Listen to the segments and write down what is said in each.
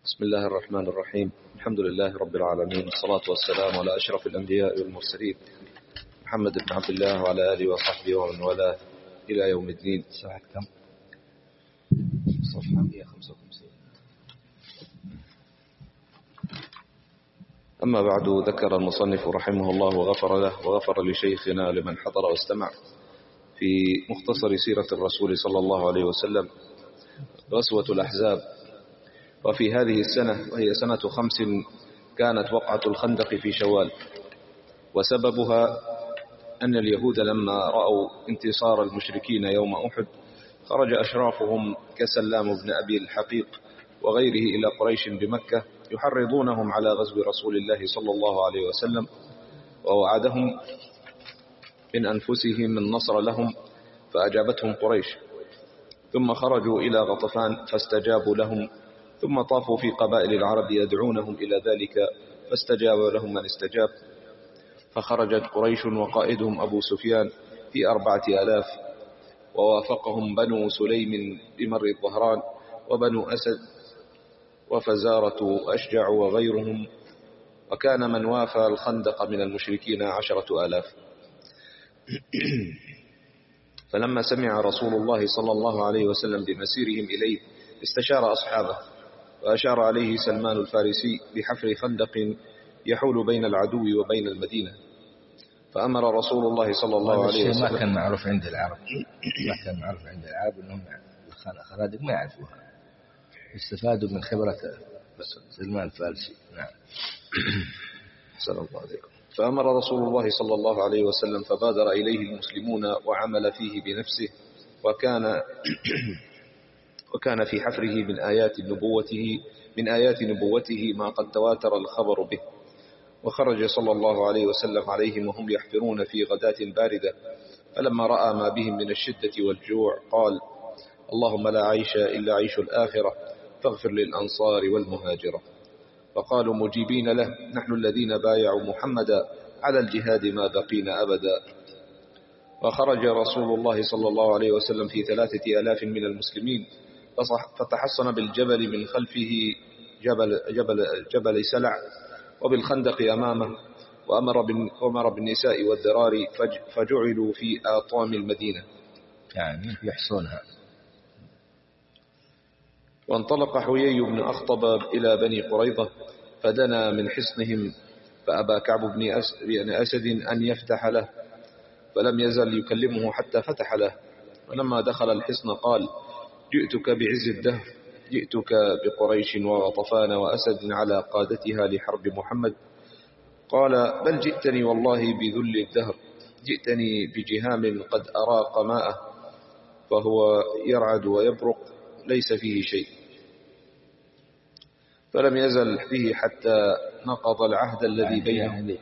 بسم الله الرحمن الرحيم. الحمد لله رب العالمين، والصلاة والسلام على أشرف الأنبياء والمرسلين محمد بن عبد الله وعلى آله وصحبه ومن والاه إلى يوم الدين. صفحة كم؟ صفحة 155. أما بعد، ذكر المصنف رحمه الله وغفر له وغفر لشيخنا لمن حضر واستمع في مختصر سيرة الرسول صلى الله عليه وسلم غزوة الأحزاب. وفي هذه السنة، وهي سنة 5، كانت وقعة الخندق في شوال، وسببها أن اليهود لما رأوا انتصار المشركين يوم أحد خرج أشرافهم كسلام بن أبي الحقيق وغيره إلى قريش بمكة يحرضونهم على غزو رسول الله صلى الله عليه وسلم، ووعدهم من أنفسهم النصر لهم، فأجابتهم قريش. ثم خرجوا إلى غطفان فاستجابوا لهم، ثم طافوا في قبائل العرب يدعونهم إلى ذلك فاستجاب لهم من استجاب. فخرجت قريش وقائدهم أبو سفيان في 4000، ووافقهم بنو سليم بمر الظهران وبنو أسد وفزارة أشجع وغيرهم، وكان من وافى الخندق من المشركين 10,000. فلما سمع رسول الله صلى الله عليه وسلم بمسيرهم إليه استشار أصحابه، وأشار عليه سلمان الفارسي بحفر خندق يحول بين العدو وبين المدينة. فأمر رسول الله صلى الله عليه وسلم. ما كان معروف عند العرب، أنهم الخنادق ما يعرفوها، استفادوا من خبرة سلمان الفارسي. نعم. السلام عليكم. فأمر رسول الله صلى الله عليه وسلم فبادر إليه المسلمون وعمل فيه بنفسه، وكان في حفره من آيات نبوته ما قد تواتر الخبر به. وخرج صلى الله عليه وسلم عليهم وهم يحفرون في غداة باردة، فلما رأى ما بهم من الشدة والجوع قال: اللهم لا عيش إلا عيش الآخرة، فاغفر للأنصار والمهاجرة. فقالوا مجيبين له: نحن الذين بايعوا محمدا على الجهاد ما بقينا أبدا. وخرج رسول الله صلى الله عليه وسلم في 3000 من المسلمين، فتحصن بالجبل من خلفه جبل سلع، وبالخندق أمامه، وأمر بالنساء والذرار فجعلوا في آطام المدينة، يعني يحصونها. وانطلق حيي بن أخطب إلى بني قريظة فدنا من حصنهم، فأبى كعب بن أسد أن يفتح له، فلم يزل يكلمه حتى فتح له. ولما دخل الحصن قال: جئتك بعز الدهر، جئتك بقريش وغطفان وأسد على قادتها لحرب محمد. قال: بل جئتني والله بذل الدهر، جئتني بجهام قد أراق ماءه، فهو يرعد ويبرق ليس فيه شيء. فلم يزل به حتى نقض العهد الذي بينه.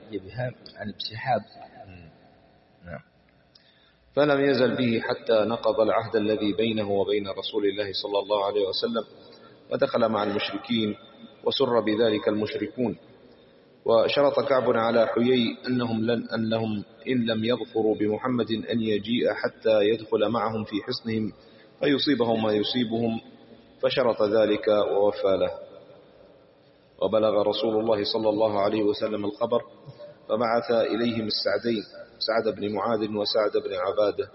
فلم يزل به حتى نقض العهد الذي بينه وبين رسول الله صلى الله عليه وسلم، ودخل مع المشركين وسر بذلك المشركون. وشرط كعب على حيي أنهم إن لم يظفروا بمحمد أن يجيء حتى يدخل معهم في حصنهم فيصيبهم ما يصيبهم، فشرط ذلك ووفى له. وبلغ رسول الله صلى الله عليه وسلم الخبر، فبعث إليهم السعدين، سعد بن معاذ وسعد بن عبادة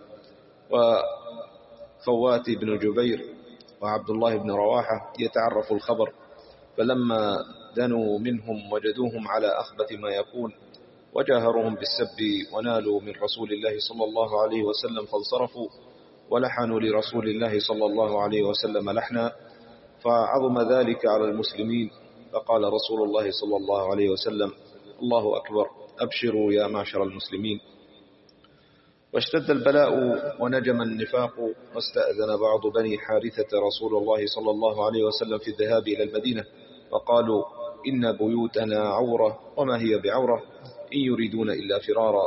وفوات بن جبير وعبد الله بن رواحة يتعرف الخبر. فلما دنوا منهم وجدوهم على أخبث ما يكون، وجاهرهم بالسب، ونالوا من رسول الله صلى الله عليه وسلم فانصرفوا، ولحنوا لرسول الله صلى الله عليه وسلم لحنا، فعظم ذلك على المسلمين. فقال رسول الله صلى الله عليه وسلم: الله أكبر، أبشروا يا معشر المسلمين. واشتد البلاء ونجم النفاق، واستأذن بعض بني حارثة رسول الله صلى الله عليه وسلم في الذهاب إلى المدينة، وقالوا: إن بيوتنا عورة، وما هي بعورة، إن يريدون إلا فرارا.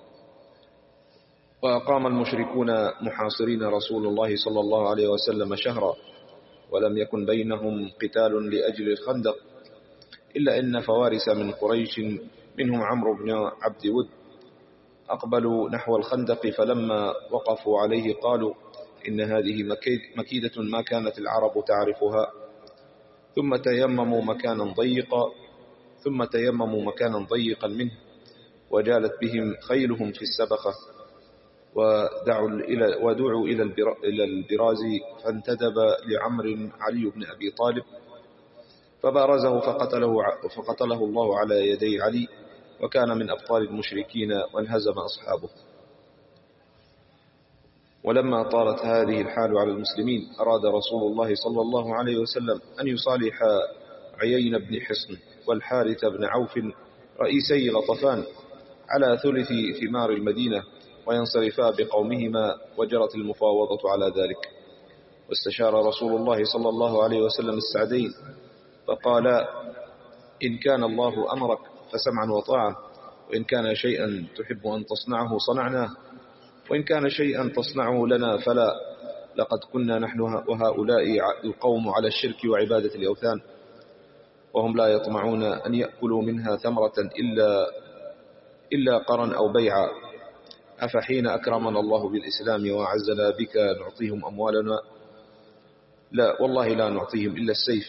وأقام المشركون محاصرين رسول الله صلى الله عليه وسلم شهرا، ولم يكن بينهم قتال لأجل الخندق، إلا إن فوارس من قريش منهم عمرو بن عبد ود أقبلوا نحو الخندق، فلما وقفوا عليه قالوا: إن هذه مكيدة ما كانت العرب تعرفها، ثم تيمموا مكانا ضيقا منه، وجالت بهم خيلهم في السبخة، ودعوا إلى البراز، فانتدب لعمر علي بن أبي طالب فبارزه فقتله الله على يدي علي، وكان من أبطال المشركين وانهزم أصحابه. ولما طالت هذه الحال على المسلمين أراد رسول الله صلى الله عليه وسلم أن يصالح عيين بن حصن والحارث بن عوف رئيسي غطفان على ثلث ثمار المدينة وينصرفا بقومهما، وجرت المفاوضة على ذلك. واستشار رسول الله صلى الله عليه وسلم السعدين فقال: إن كان الله أمرك فسمعا وطاعة، وإن كان شيئا تحب أن تصنعه صنعناه، وإن كان شيئا تصنعه لنا فلا. لقد كنا نحن وهؤلاء القوم على الشرك وعبادة الأوثان، وهم لا يطمعون أن يأكلوا منها ثمرة إلا قرا أو بيعا. أفحين أكرمنا الله بالإسلام وأعزنا بك نعطيهم أموالنا؟ لا والله لا نعطيهم إلا السيف.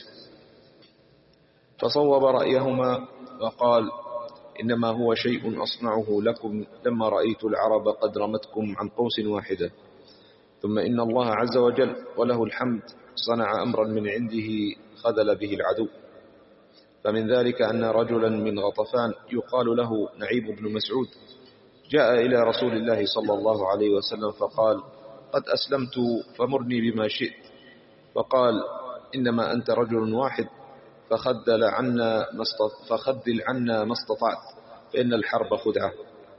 فصوب رأيهما وقال: إنما هو شيء أصنعه لكم لما رأيت العرب قد رمتكم عن قوس واحدة، ثم إن الله عز وجل وله الحمد صنع أمرا من عنده خذل به العدو. فمن ذلك أن رجلا من غطفان يقال له نعيم بن مسعود جاء إلى رسول الله صلى الله عليه وسلم فقال: قد أسلمت فمرني بما شئت. فقال: إنما أنت رجل واحد، فخذل عنا ما استطعت، فإن الحرب خدعة.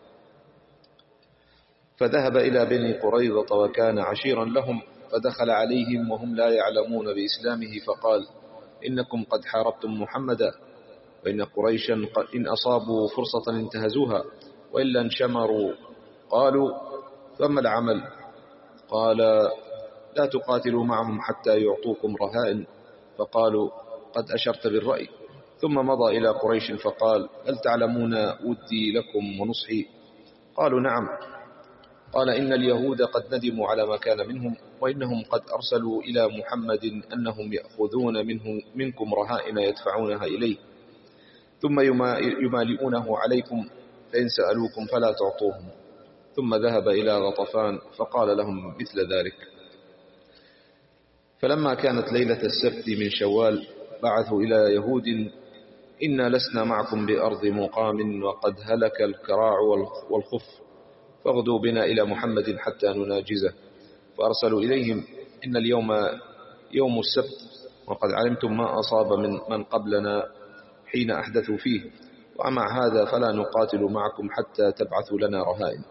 فذهب إلى بني قريظة وكان عشيرا لهم، فدخل عليهم وهم لا يعلمون بإسلامه فقال: إنكم قد حاربتم محمدا، وإن قريشا إن أصابوا فرصة انتهزوها، وإلا انشمروا. قالوا: فما العمل؟ قال: لا تقاتلوا معهم حتى يعطوكم رهائن. فقالوا: قد أشرت بالرأي. ثم مضى إلى قريش فقال: هل تعلمون ودي لكم ونصحي؟ قالوا: نعم. قال: إن اليهود قد ندموا على ما كان منهم، وإنهم قد أرسلوا إلى محمد أنهم يأخذون منكم رهائن يدفعونها إليه، ثم يمالئونه عليكم، فإن سألوكم فلا تعطوهم. ثم ذهب إلى غطفان فقال لهم مثل ذلك. فلما كانت ليلة السبت من شوال بعثوا إلى يهود: إنا لسنا معكم بأرض مقام، وقد هلك الكراع والخف، فاغدوا بنا إلى محمد حتى نناجزه. فأرسلوا إليهم: إن اليوم يوم السبت، وقد علمتم ما أصاب من قبلنا حين أحدثوا فيه، ومع هذا فلا نقاتل معكم حتى تبعثوا لنا رهائن.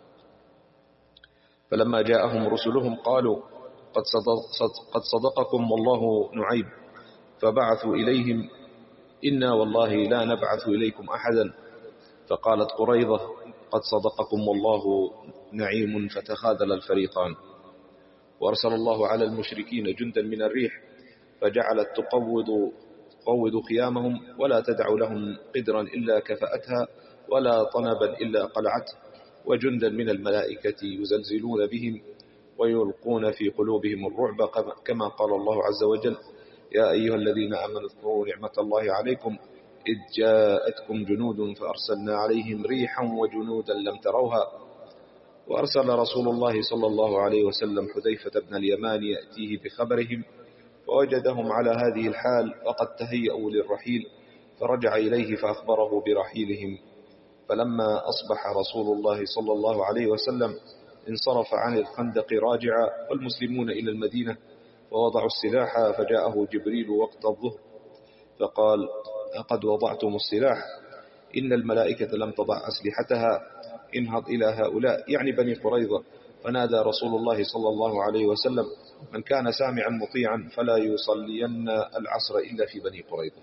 فلما جاءهم رسلهم قالوا: قد صدقكم والله نعيب. فبعثوا إليهم: إنا والله لا نبعث إليكم أحدا. فقالت قريظة: قد صدقكم والله نعيم. فتخاذل الفريقان. وأرسل الله على المشركين جندا من الريح، فجعلت تقوض خيامهم، ولا تدع لهم قدرا إلا كفأتها، ولا طنبا إلا قلعته، وجندا من الملائكة يزلزلون بهم ويلقون في قلوبهم الرعب، كما قال الله عز وجل: يا أيها الذين آمنوا اذكروا نعمة الله عليكم إذ جاءتكم جنود فأرسلنا عليهم ريحا وجنودا لم تروها. وأرسل رسول الله صلى الله عليه وسلم حذيفة بن اليمان يأتيه بخبرهم، فوجدهم على هذه الحال وقد تهيأوا للرحيل، فرجع إليه فأخبره برحيلهم. فلما أصبح رسول الله صلى الله عليه وسلم انصرف عن الخندق راجعا، والمسلمون إلى المدينة، ووضعوا السلاح. فجاءه جبريل وقت الظهر فقال: قد وضعتم السلاح، إن الملائكة لم تضع أسلحتها، انهض إلى هؤلاء، يعني بني قريظة. فنادى رسول الله صلى الله عليه وسلم: من كان سامعا مطيعا فلا يصلين العصر إلا في بني قريظة.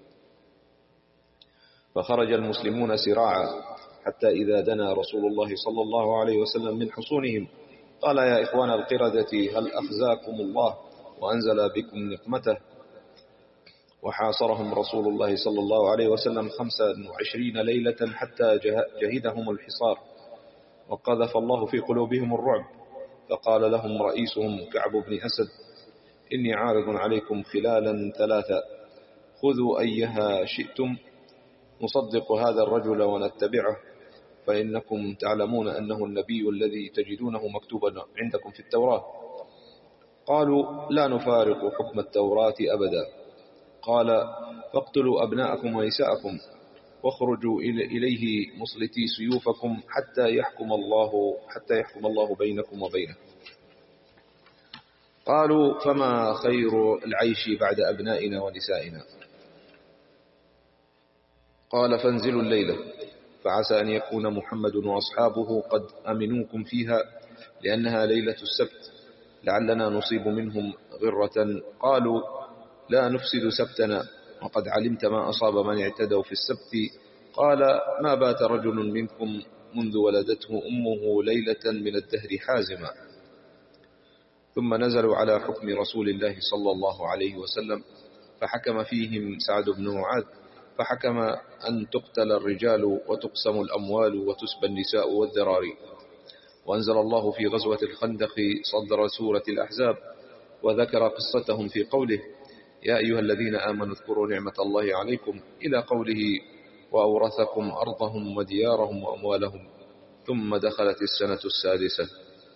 فخرج المسلمون سراعا، حتى إذا دنا رسول الله صلى الله عليه وسلم من حصونهم قال: يا إخوان القردة، هل أخزاكم الله وأنزل بكم نقمته؟ وحاصرهم رسول الله صلى الله عليه وسلم 25 ليلة حتى جهدهم الحصار، وقذف الله في قلوبهم الرعب. فقال لهم رئيسهم كعب بن أسد: إني عارض عليكم خلالا 3، خذوا أيها شئتم نصدق هذا الرجل ونتبعه، فإنكم تعلمون أنه النبي الذي تجدونه مكتوبا عندكم في التوراة. قالوا لا نفارق حكم التوراة أبدا. قال فاقتلوا أبناءكم ونساءكم واخرجوا إليه مصلتي سيوفكم حتى يحكم الله بينكم وبينه. قالوا فما خير العيش بعد أبنائنا ونسائنا؟ قال فانزلوا الليلة فعسى أن يكون محمد وأصحابه قد أمنوكم فيها لأنها ليلة السبت لعلنا نصيب منهم غرة. قالوا لا نفسد سبتنا وقد علمت ما أصاب من اعتدوا في السبت. قال ما بات رجل منكم منذ ولدته أمه ليلة من الدهر حازما. ثم نزلوا على حكم رسول الله صلى الله عليه وسلم فحكم فيهم سعد بن معاذ فحكم أن تقتل الرجال وتقسم الأموال وتسبى النساء والذراري. وأنزل الله في غزوة الخندق صدر سورة الأحزاب وذكر قصتهم في قوله يا أيها الذين آمنوا اذكروا نعمة الله عليكم إلى قوله وأورثكم أرضهم وديارهم وأموالهم. ثم دخلت السنة السادسة.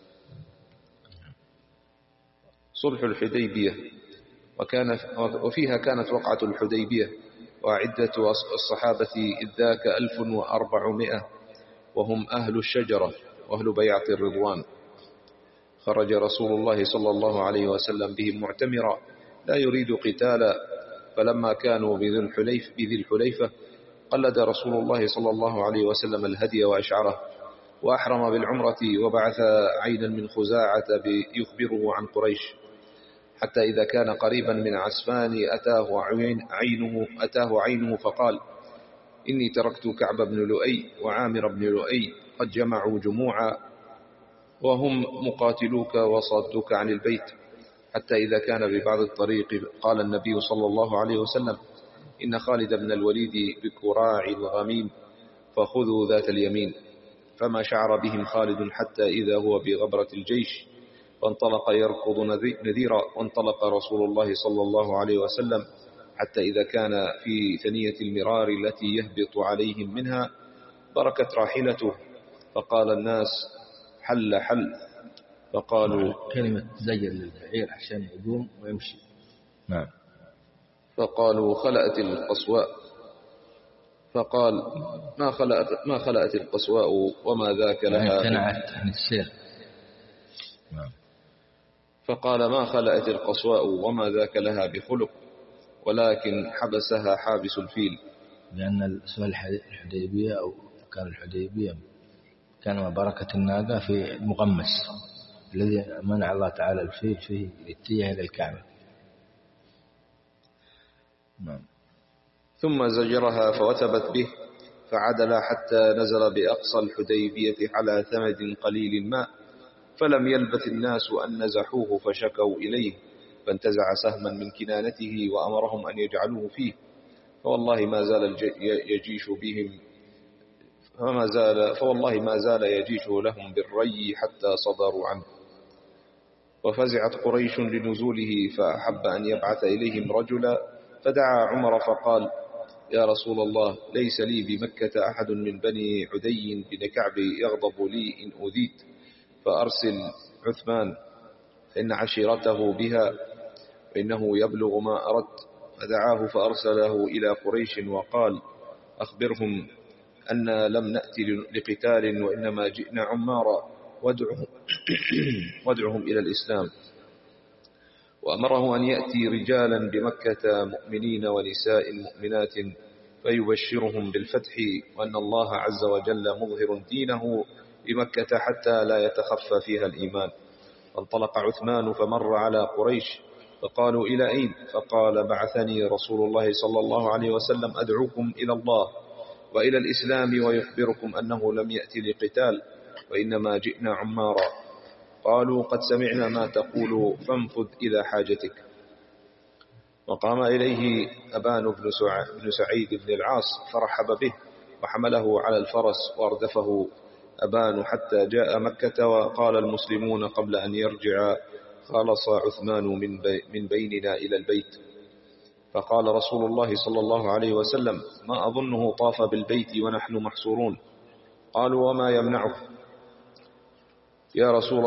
صلح الحديبية وفيها كانت وقعة الحديبية وعدة الصحابة إذ ذاك 1400 وهم أهل الشجرة وأهل بيعة الرضوان. خرج رسول الله صلى الله عليه وسلم بهم معتمرا لا يريد قتالا. فلما كانوا بذي الحليفة قلد رسول الله صلى الله عليه وسلم الهدي وأشعره وأحرم بالعمرة وبعث عينا من خزاعة يخبره عن قريش حتى إذا كان قريبا من عسفان أتاه عينه فقال إني تركت كعب بن لؤي وعامر بن لؤي قد جمعوا جموعا وهم مقاتلوك وصدوك عن البيت. حتى إذا كان ببعض الطريق قال النبي صلى الله عليه وسلم إن خالد بن الوليد بكراع الغميم فخذوا ذات اليمين. فما شعر بهم خالد حتى إذا هو بغبرة الجيش فانطلق يركض نذيرا. وانطلق رسول الله صلى الله عليه وسلم حتى إذا كان في ثنية المرار التي يهبط عليهم منها بركت راحلته فقال الناس حل فقالوا كلمة زجر للبعير عشان يقوم ويمشي. نعم. فقالوا خلأت القصواء. فقال ما خلأت القصواء وما ذاك لها امتنعت عن السير. نعم. فقال ما خلأت القصواء وما ذاك لها بخلق ولكن حبسها حابس الفيل. لأن سؤال الحديبية أو كان الحديبية كان بركة الناقة في المغمس الذي منع الله تعالى الفيل فيه الاتجاه إلى الكعبة. نعم. ثم زجرها فوثبت به فعدل حتى نزل بأقصى الحديبية على ثمد قليل الماء فلم يلبث الناس أن نزحوه فشكوا إليه فانتزع سهما من كنانته وأمرهم أن يجعلوه فيه فوالله ما زال يجيش لهم بالري حتى صدروا عنه. وفزعت قريش لنزوله فأحب أن يبعث إليهم رجلا فدعا عمر فقال يا رسول الله ليس لي بمكة أحد من بني عدي بن كعب يغضب لي إن أذيت فأرسل عثمان فإن عشيرته بها وإنه يبلغ ما أردت. فدعاه فأرسله إلى قريش وقال أخبرهم أن لم نأتي لقتال وإنما جئنا عمارا وادعهم إلى الإسلام. وأمره أن يأتي رجالا بمكة مؤمنين ونساء مؤمنات فيبشرهم بالفتح وأن الله عز وجل مظهر دينه بمكة حتى لا يتخفى فيها الإيمان. فانطلق عثمان فمر على قريش فقالوا إلى أين؟ فقال بعثني رسول الله صلى الله عليه وسلم أدعوكم إلى الله وإلى الإسلام ويخبركم أنه لم يأتي لقتال وإنما جئنا عمارا. قالوا قد سمعنا ما تقول فانفذ إلى حاجتك. وقام إليه أبان بن سعيد بن العاص فرحب به وحمله على الفرس واردفه أبان حتى جاء مكة. وقال المسلمون قبل أن يرجع خلص عثمان من بيننا إلى البيت. فقال رسول الله صلى الله عليه وسلم: ما أظنه طاف بالبيت ونحن محصورون. قالوا: وما يمنعه يا رسول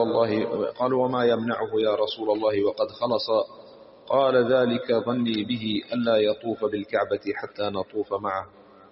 الله وقد خلص؟ قال: ذلك ظني به ألا يطوف بالكعبة حتى نطوف معه.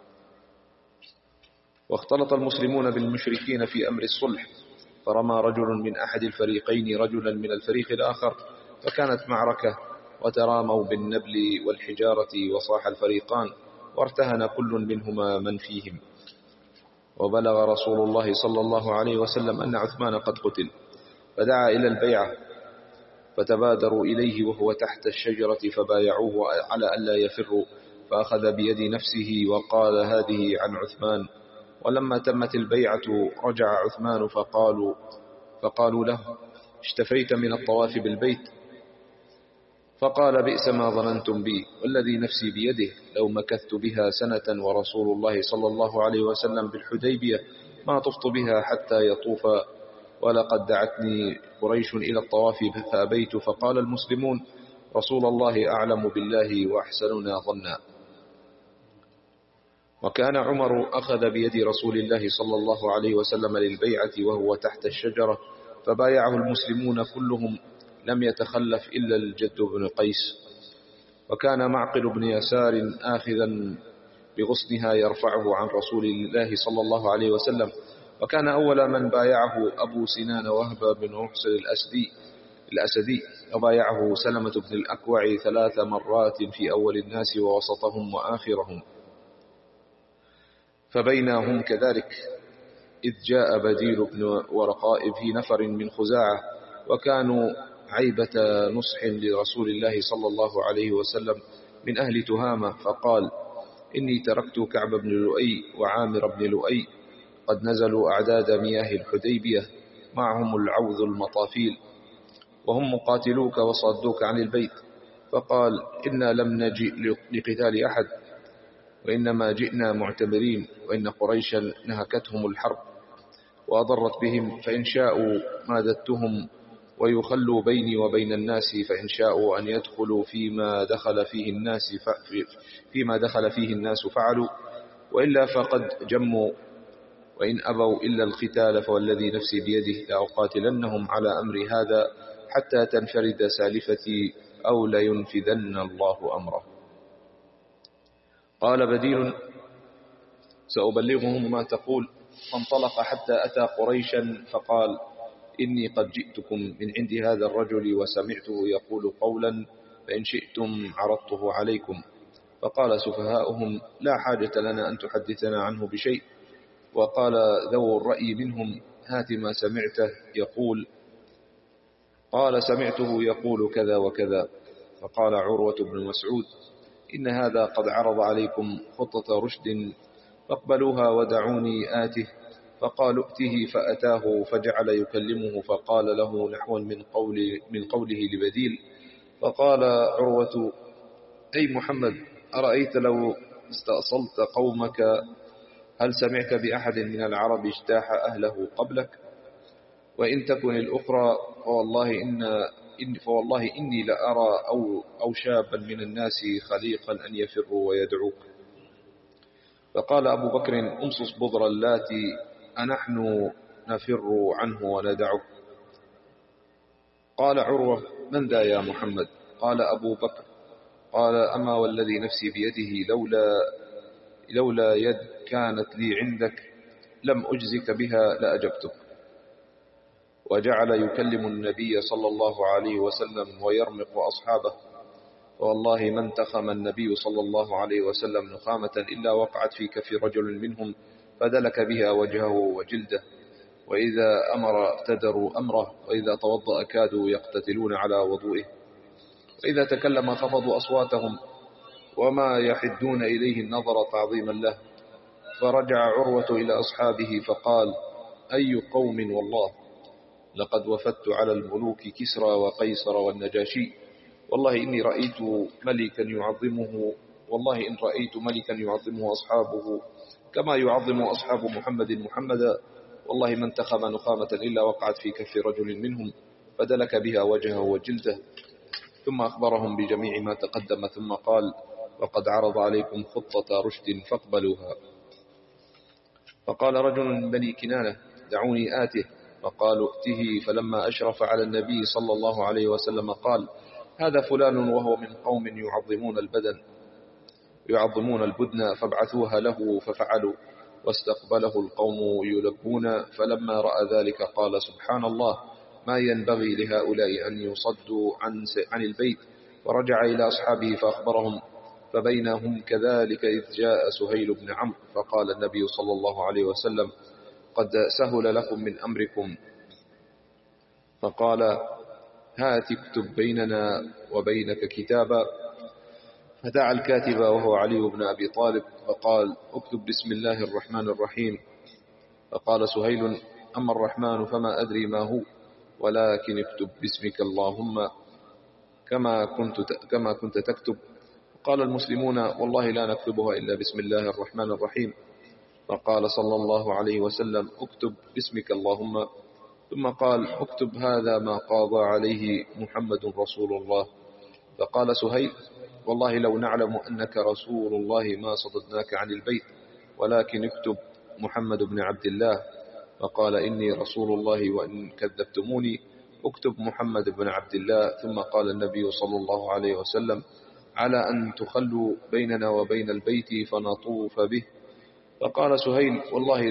واختلط المسلمون بالمشركين في أمر الصلح، فرمى رجل من أحد الفريقين رجلا من الفريق الآخر، فكانت معركة، وتراموا بالنبل والحجارة، وصاح الفريقان، وارتهن كل منهما من فيهم. وبلغ رسول الله صلى الله عليه وسلم أن عثمان قد قتل، فدعا إلى البيعة، فتبادروا إليه وهو تحت الشجرة، فبايعوه على ألا يفروا، فأخذ بيد نفسه وقال: هذه عن عثمان. ولما تمت البيعة رجع عثمان، فقالوا له: اشتفيت من الطواف بالبيت؟ فقال: بئس ما ظننتم بي، والذي نفسي بيده لو مكثت بها سنة ورسول الله صلى الله عليه وسلم بالحديبية ما طفت بها حتى يطوف، ولقد دعتني قريش إلى الطواف فأبيت، فقال المسلمون: رسول الله أعلم بالله وأحسننا ظنا. وكان عمر أخذ بيد رسول الله صلى الله عليه وسلم للبيعة وهو تحت الشجرة، فبايعه المسلمون كلهم، لم يتخلف إلا الجد بن قيس. وكان معقل بن يسار آخذا بغصنها يرفعه عن رسول الله صلى الله عليه وسلم. وكان أول من بايعه أبو سنان وهب بن محسن الأسدي، وبايعه سلمة بن الأكوع 3 مرات في أول الناس ووسطهم وآخرهم. فبينهم كذلك إذ جاء بديل بن ورقاء في نفر من خزاعة، وكانوا عيبة نصح لرسول الله صلى الله عليه وسلم من أهل تهامة، فقال: إني تركت كعب بن لؤي وعامر بن لؤي قد نزلوا أعداد مياه الحديبية، معهم العوذ المطافيل، وهم مقاتلوك وصدوك عن البيت. فقال: إنا لم نجئ لقتال أحد، وإنما جئنا معتبرين، وإن قريشا نهكتهم الحرب وأضرت بهم، فإن شاءوا مادتهم ويخلوا بيني وبين الناس، فإن شاءوا أن يدخلوا فيما دخل فيه الناس فعلوا، وإلا فقد جموا، وإن أبوا إلا القتال فوالذي نفسي بيده لأقاتلنهم على أمر هذا حتى تنفرد سالفتي، أو لينفذن الله أمره. قال بديل: سأبلغهم ما تقول. فانطلق حتى أتى قريشا، فقال: إني قد جئتكم من عند هذا الرجل وسمعته يقول قولا، فإن شئتم عرضته عليكم. فقال سفهاؤهم: لا حاجة لنا أن تحدثنا عنه بشيء. وقال ذو الرأي منهم: هات ما سمعته يقول. قال: سمعته يقول كذا وكذا. فقال عروة بن مسعود: إن هذا قد عرض عليكم خطة رشد، فاقبلوها ودعوني آته. فقالوا: ائته، فأتاه فجعل يكلمه، فقال له نحوا من قوله لبديل. فقال عروة: أي محمد، أرأيت لو استأصلت قومك، هل سمعت بأحد من العرب اجتاح أهله قبلك؟ وإن تكن الأخرى فوالله إني لأرى أو شابا من الناس خليقا أن يفروا ويدعوك. فقال أبو بكر: أمصص بضر اللاتي، أنحن نفر عنه وندعه؟ قال عروة: من ذا يا محمد؟ قال أبو بكر: قال: أما والذي نفسي بيده لولا يد كانت لي عندك لم أجزك بها لأجبتك. وجعل يكلم النبي صلى الله عليه وسلم ويرمق أصحابه، والله ما انتخم النبي صلى الله عليه وسلم نخامة إلا وقعت في كف رجل منهم فدلك بها وجهه وجلده، وإذا أمر ابتدروا أمره، وإذا توضأ كادوا يقتتلون على وضوئه، وإذا تكلم خفضوا أصواتهم وما يحدون إليه النظر تعظيما له. فرجع عروة إلى أصحابه فقال: أي قوم، والله لقد وفدت على الملوك كسرى وقيصر والنجاشي، والله إن رأيت ملكا يعظمه أصحابه كما يعظم أصحاب محمدا، والله ما انتخم نخامة إلا وقعت في كف رجل منهم فدلك بها وجهه وجلده، ثم أخبرهم بجميع ما تقدم، ثم قال: وقد عرض عليكم خطة رشد فاقبلوها. فقال رجل من بني كنانة: دعوني آته. فقالوا: ائته. فلما أشرف على النبي صلى الله عليه وسلم قال: هذا فلان وهو من قوم يعظمون البدن، فابعثوها له. ففعلوا، واستقبله القوم يلبون. فلما رأى ذلك قال: سبحان الله، ما ينبغي لهؤلاء أن يصدوا عن البيت. ورجع إلى أصحابه فأخبرهم. فبينهم كذلك إذ جاء سهيل بن عمرو فقال النبي صلى الله عليه وسلم: قد سهل لكم من أمركم. فقال: هات اكتب بيننا وبينك كتابا. فدعا الكاتب وهو علي بن أبي طالب فقال: اكتب بسم الله الرحمن الرحيم. فقال سهيل: أما الرحمن فما أدري ما هو، ولكن اكتب باسمك اللهم كما كنت تكتب. قال المسلمون: والله لا نكتبها إلا بسم الله الرحمن الرحيم. فقال صلى الله عليه وسلم: اكتب باسمك اللهم. ثم قال: اكتب هذا ما قاضى عليه محمد رسول الله. فقال سهيل: والله لو نعلم أنك رسول الله ما صددناك عن البيت، ولكن اكتب محمد بن عبد الله. فقال: إني رسول الله، وإن كذبتموني اكتب محمد بن عبد الله. ثم قال النبي صلى الله عليه وسلم: على أن تخلوا بيننا وبين البيت فنطوف به. فقال سهيل: والله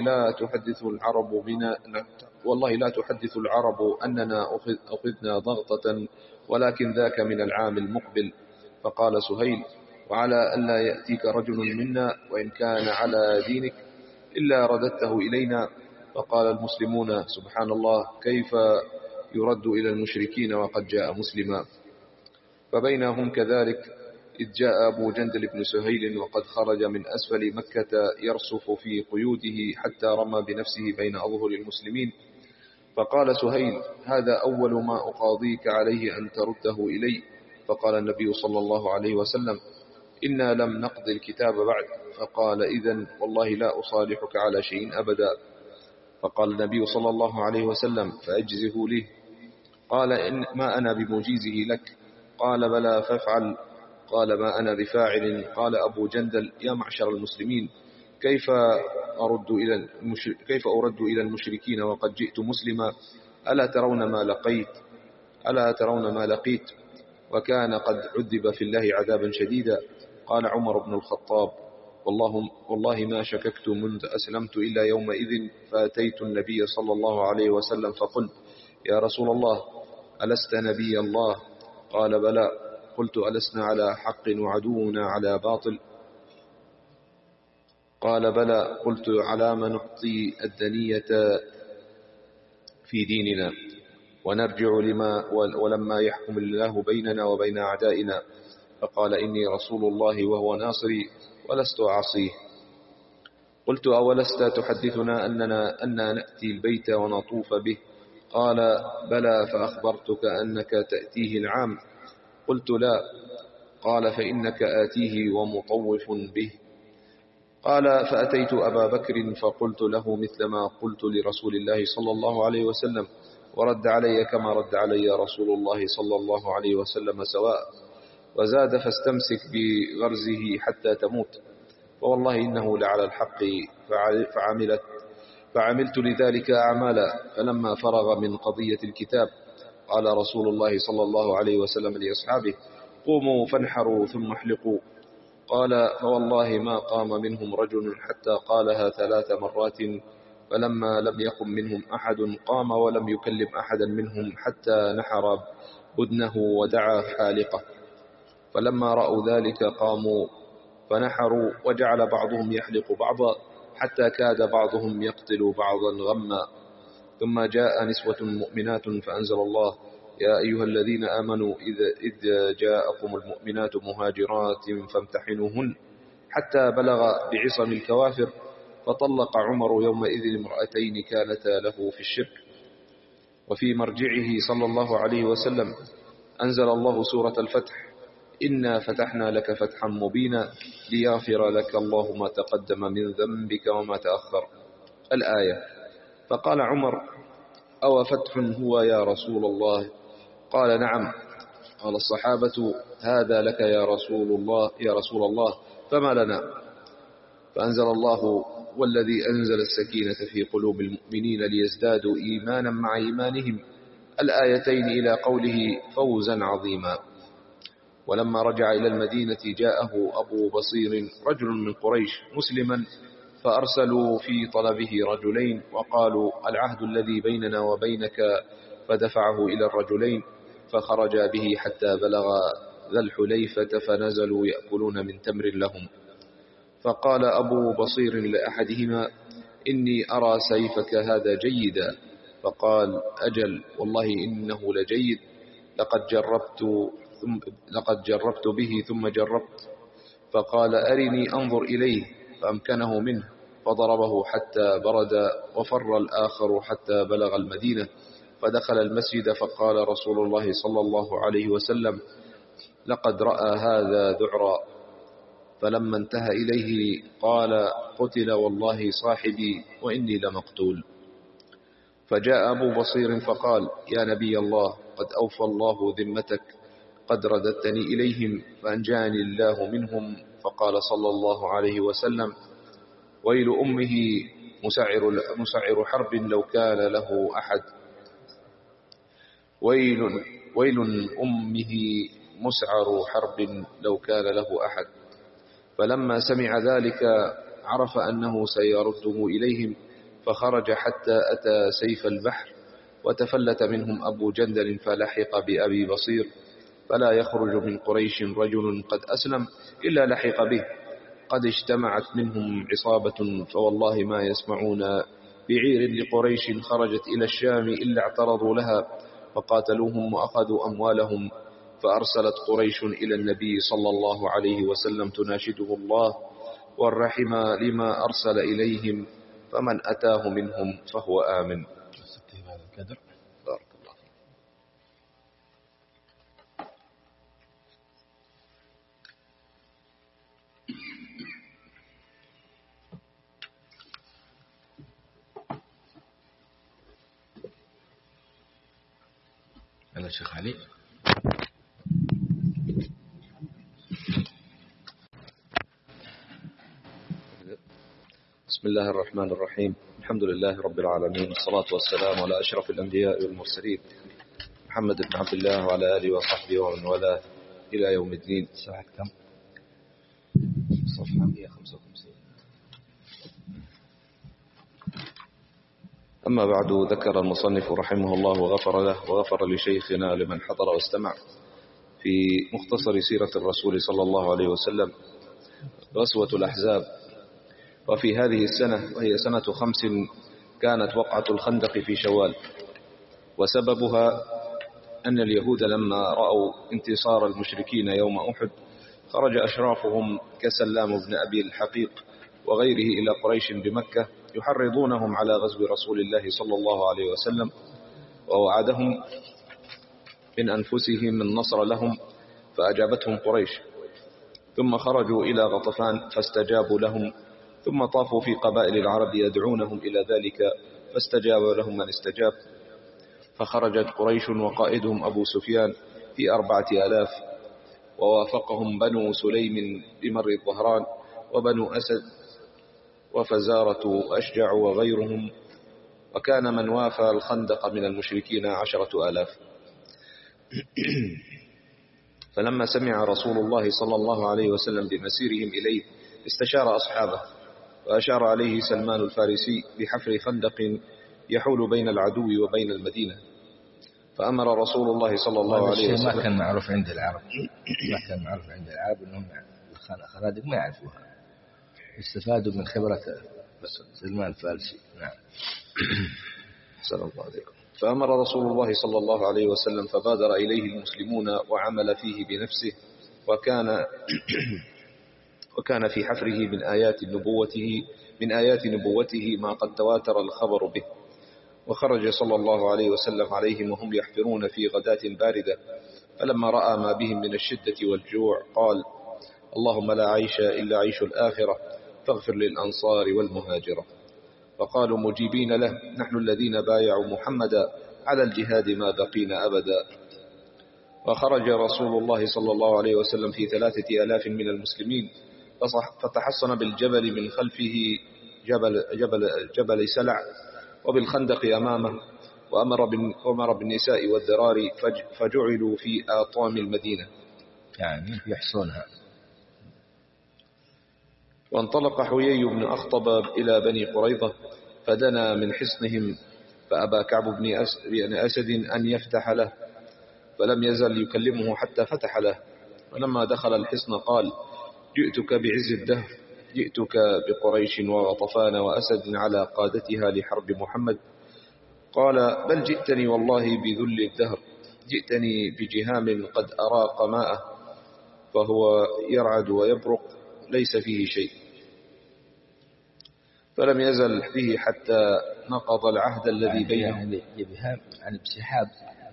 لا تحدث العرب أننا أخذنا ضغطة، ولكن ذاك من العام المقبل. فقال سهيل: وعلى ألا يأتيك رجل منا وإن كان على دينك إلا رددته إلينا. فقال المسلمون: سبحان الله، كيف يرد إلى المشركين وقد جاء مسلما. فبينهم كذلك إذ جاء أبو جندل بن سهيل وقد خرج من أسفل مكة يرصف في قيوده حتى رمى بنفسه بين أظهر المسلمين. فقال سهيل: هذا أول ما أقاضيك عليه أن ترده إلي. فقال النبي صلى الله عليه وسلم: إنا لم نقض الكتاب بعد. فقال: إذن والله لا أصالحك على شيء أبدا. فقال النبي صلى الله عليه وسلم: فأجزه لي. قال: إن ما أنا بمجيزه لك. قال: بلى فافعل. قال: ما أنا بفاعل. قال أبو جندل: يا معشر المسلمين، كيف أرد إلى المشركين وقد جئت مسلما؟ ألا ترون ما لقيت؟ وكان قد عذب في الله عذابا شديدا. قال عمر بن الخطاب: والله ما شككت منذ أسلمت إلا يومئذ. فأتيت النبي صلى الله عليه وسلم فقلت: يا رسول الله، ألست نبي الله؟ قال: بلى. قلت: ألسنا على حق وعدونا على باطل؟ قال: بلى. قلت: على ما نعطي الدنية في ديننا ونرجع ولما يحكم الله بيننا وبين أعدائنا؟ فقال: إني رسول الله وهو ناصري ولست أعصيه. قلت: أولست تحدثنا أننا نأتي البيت ونطوف به؟ قال: بلى، فأخبرتك أنك تأتيه العام. قلت: لا. قال: فإنك آتيه ومطوف به. قال: فأتيت أبا بكر فقلت له مثل ما قلت لرسول الله صلى الله عليه وسلم، ورد علي كما رد علي رسول الله صلى الله عليه وسلم سواء، وزاد: فاستمسك بغرزه حتى تموت، فوالله إنه لعلى الحق. فعملت لذلك أعمالا. فلما فرغ من قضية الكتاب قال رسول الله صلى الله عليه وسلم لأصحابه: قوموا فانحروا ثم احلقوا. قال: فوالله ما قام منهم رجل حتى قالها 3 مرات. فلما لم يقم منهم أحد قام ولم يكلم أحدا منهم حتى نحر بدنه ودعا حالقه. فلما رأوا ذلك قاموا فنحروا، وجعل بعضهم يحلق بعضا حتى كاد بعضهم يقتل بعضا غما. ثم جاء نسوة مؤمنات فأنزل الله: يا أيها الذين آمنوا إذ جاءكم المؤمنات مهاجرات فامتحنوهن حتى بلغ بعصم الكوافر. فطلق عمر يومئذ امرأتين كانتا له في الشرك. وفي مرجعه صلى الله عليه وسلم أنزل الله سورة الفتح: إنا فتحنا لك فتحا مبينا ليغفر لك الله ما تقدم من ذنبك وما تأخر. الآية. فقال عمر: أو فتح هو يا رسول الله؟ قال: نعم. قال الصحابة: هذا لك يا رسول الله فما لنا؟ فأنزل الله: والذي أنزل السكينة في قلوب المؤمنين ليزدادوا إيمانا مع إيمانهم، الآيتين إلى قوله: فوزا عظيما. ولما رجع إلى المدينة جاءه أبو بصير رجل من قريش مسلما، فأرسلوا في طلبه رجلين وقالوا: العهد الذي بيننا وبينك، فدفعه إلى الرجلين فخرجا به حتى بلغ ذا الحليفة، فنزلوا يأكلون من تمر لهم. فقال أبو بصير لأحدهما: إني أرى سيفك هذا جيدا. فقال: أجل والله إنه لجيد، لقد جربت به ثم جربت. فقال: أرني أنظر إليه. فأمكنه منه فضربه حتى برد، وفر الآخر حتى بلغ المدينة، فدخل المسجد فقال رسول الله صلى الله عليه وسلم: لقد رأى هذا ذعرا. فلما انتهى إليه قال: قتل والله صاحبي وإني لمقتول. فجاء أبو بصير فقال: يا نبي الله، قد أوفى الله ذمتك، قد رددتني إليهم فأنجاني الله منهم. فقال صلى الله عليه وسلم: ويل أمه مسعر حرب لو كان له أحد. ويل أمه مسعر حرب لو كان له أحد. فلما سمع ذلك عرف أنه سيرده إليهم، فخرج حتى أتى سيف البحر، وتفلت منهم أبو جندل فلحق بأبي بصير، فلا يخرج من قريش رجل قد أسلم إلا لحق به. قد اجتمعت منهم عصابة، فوالله ما يسمعون بعير لقريش خرجت إلى الشام إلا اعترضوا لها، فقاتلوهم وأخذوا أموالهم. فأرسلت قريش إلى النبي صلى الله عليه وسلم تناشده الله والرحم لما أرسل إليهم، فمن أتاه منهم فهو آمن. بارك الله. أنا شيخ علي. بسم الله الرحمن الرحيم. الحمد لله رب العالمين، والصلاة والسلام على أشرف الأنبياء والمرسلين، محمد بن عبد الله وعلى آله وصحبه ومن والاه إلى يوم الدين. صفحة كم؟ صفحة 155. أما بعد، ذكر المصنف رحمه الله وغفر له وغفر لشيخنا لمن حضر واستمع في مختصر سيرة الرسول صلى الله عليه وسلم غزوة الأحزاب. وفي هذه السنة، وهي سنة 5، كانت وقعة الخندق في شوال، وسببها أن اليهود لما رأوا انتصار المشركين يوم أحد خرج أشرافهم كسلام بن أبي الحقيق وغيره إلى قريش بمكة يحرضونهم على غزو رسول الله صلى الله عليه وسلم، ووعدهم من أنفسهم النصر لهم، فأجابتهم قريش. ثم خرجوا إلى غطفان فاستجابوا لهم، ثم طافوا في قبائل العرب يدعونهم إلى ذلك، فاستجاب لهم من استجاب. فخرجت قريش وقائدهم أبو سفيان في 4000، ووافقهم بنو سليم بمر الظهران، وبنو أسد، وفزارة أشجع وغيرهم، وكان من وافى الخندق من المشركين 10,000. فلما سمع رسول الله صلى الله عليه وسلم بمسيرهم إليه استشار أصحابه، وأشار عليه سلمان الفارسي بحفر خندق يحول بين العدو وبين المدينة. فأمر رسول الله صلى الله عليه وسلم. ما كان معروف عند العرب، أنهم الخنادق ما يعرفوها، استفادوا من خبرة سلمان الفارسي. نعم. سلام الله عليكم. فأمر رسول الله صلى الله عليه وسلم، فبادر إليه المسلمون وعمل فيه بنفسه، وكان في حفره من آيات نبوته ما قد تواتر الخبر به. وخرج صلى الله عليه وسلم عليهم وهم يحفرون في غداة باردة، فلما رأى ما بهم من الشدة والجوع قال: اللهم لا عيش إلا عيش الآخرة، فاغفر للأنصار والمهاجرة. فقالوا مجيبين له: نحن الذين بايعوا محمدا على الجهاد ما بقينا أبدا. وخرج رسول الله صلى الله عليه وسلم في 3000 من المسلمين، فتحصن بالجبل من خلفه جبل سلع، وبالخندق أمامه، وأمر بالنساء والذراري فجعلوا في آطام المدينة، يعني يحصونها. وانطلق حيي بن أخطب إلى بني قريظة فدنا من حصنهم، فأبى كعب بن أسد أن يفتح له، فلم يزل يكلمه حتى فتح له. ولما دخل الحصن قال: جئتك بعز الدهر، جئتك بقريش وغطفان وأسد على قادتها لحرب محمد. قال: بل جئتني والله بذل الدهر، جئتني بجهام قد أراق ماءه، فهو يرعد ويبرق ليس فيه شيء. فلم يزل به حتى نقض العهد الذي بينه، عن السحاب.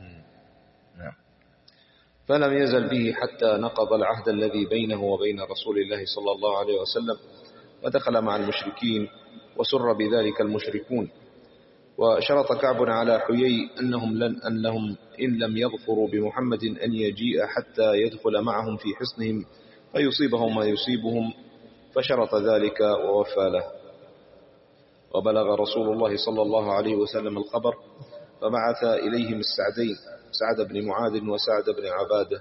فلم يزل به حتى نقض العهد الذي بينه وبين رسول الله صلى الله عليه وسلم، ودخل مع المشركين وسر بذلك المشركون. وشرط كعب على حيي أنهم إن لم يظفروا بمحمد أن يجيء حتى يدخل معهم في حصنهم فيصيبهم ما يصيبهم، فشرط ذلك ووفى له. وبلغ رسول الله صلى الله عليه وسلم الخبر، فبعث إليهم السعدين، سعد بن معاذ وسعد بن عبادة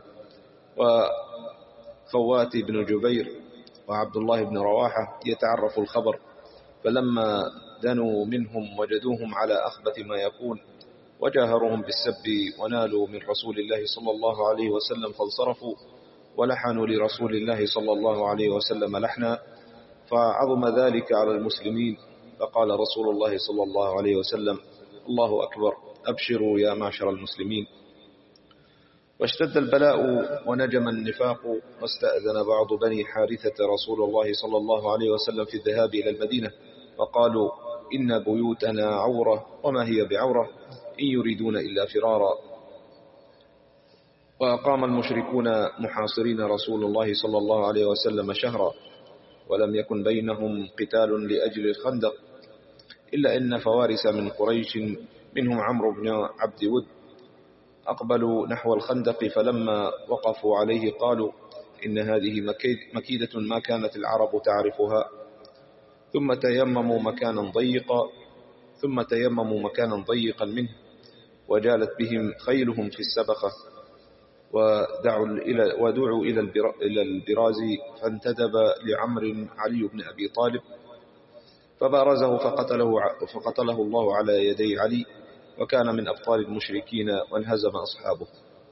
وفوات بن جبير وعبد الله بن رواحة يتعرف الخبر، فلما دنوا منهم وجدوهم على أخبث ما يكون، وجاهرهم بالسب، ونالوا من رسول الله صلى الله عليه وسلم فانصرفوا، ولحنوا لرسول الله صلى الله عليه وسلم لحنا، فعظم ذلك على المسلمين. فقال رسول الله صلى الله عليه وسلم: الله أكبر، أبشروا يا معشر المسلمين. واشتد البلاء ونجم النفاق، واستأذن بعض بني حارثة رسول الله صلى الله عليه وسلم في الذهاب إلى المدينة، فقالوا: إن بيوتنا عورة، وما هي بعورة، إن يريدون إلا فرارا. وأقام المشركون محاصرين رسول الله صلى الله عليه وسلم شهرا، ولم يكن بينهم قتال لأجل الخندق، إلا إن فوارس من قريش منهم عمرو بن عبد ود أقبلوا نحو الخندق، فلما وقفوا عليه قالوا: إن هذه مكيدة ما كانت العرب تعرفها. ثم تيمموا مكانا ضيقا منه، وجالت بهم خيلهم في السبخة، ودعوا إلى البراز، فانتدب لعمر علي بن أبي طالب فبارزه فقتله الله على يدي علي، وكان من أبطال المشركين وانهزم أصحابه.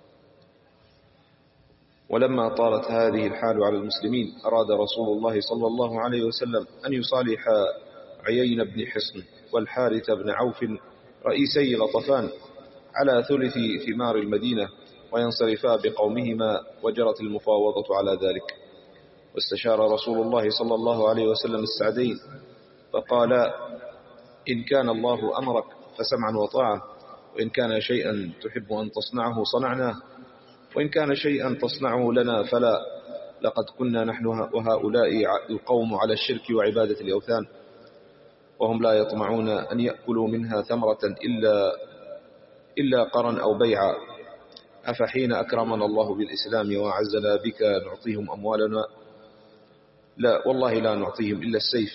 ولما طالت هذه الحال على المسلمين، أراد رسول الله صلى الله عليه وسلم أن يصالح عيين بن حصن والحارث بن عوف رئيسي غطفان على ثلث ثمار المدينة، وينصرفا بقومهما، وجرت المفاوضة على ذلك. واستشار رسول الله صلى الله عليه وسلم السعدين فقال: إن كان الله أمرك فسمعا وطاعة، وإن كان شيئا تحب أن تصنعه صنعناه، وإن كان شيئا تصنعه لنا فلا، لقد كنا نحن وهؤلاء القوم على الشرك وعبادة الأوثان، وهم لا يطمعون أن يأكلوا منها ثمرة إلا قرا أو بيعا. أفحين أكرمنا الله بالإسلام وأعزنا بك نعطيهم أموالنا؟ لا والله، لا نعطيهم إلا السيف.